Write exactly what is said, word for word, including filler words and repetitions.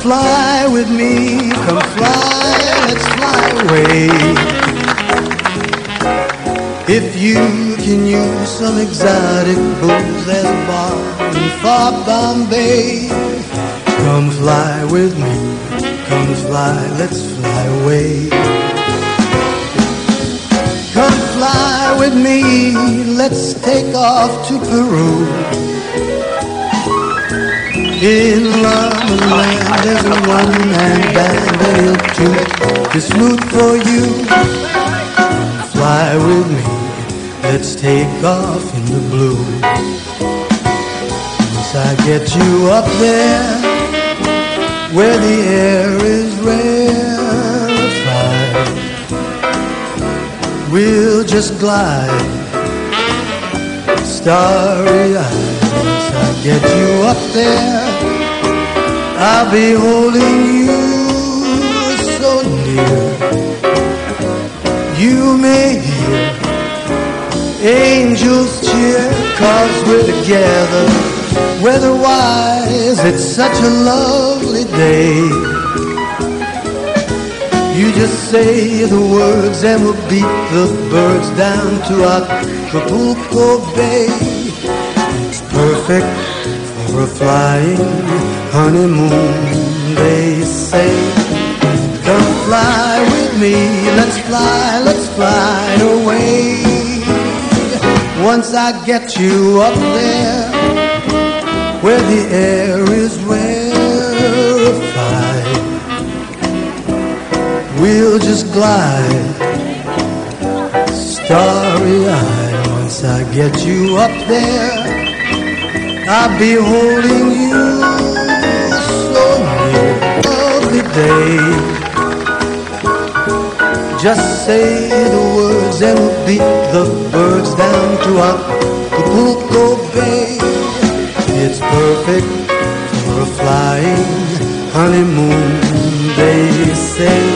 fly with me, come fly, let's fly away. If you can use some exotic booze, there's a bar in far Bombay. Come fly with me, come fly, let's fly away. Come fly with me, let's take off to Peru. In London land there's a one-man band and he'll toot his flute for you. Fly with me, let's take off in the blue. Once I get you up there, where the air is rarefied, we'll just glide, starry-eyed. Once I get you up there, I'll be holding you so near. You may hear angels cheer, 'cause we're together. Weather-wise, it's such a lovely day. You just say the words and we'll beat the birds down to Acapulco Bay. It's perfect for a flying honeymoon, they say. Come fly with me, let's fly, let's fly away. Once I get you up there, where the air is rarefied, we'll just glide, starry-eyed. Once I get you up there, I'll be holding you so near. Lovely day. Just say the words and we'll beat the birds down to Acapulco Bay. It's perfect for a flying honeymoon, they say.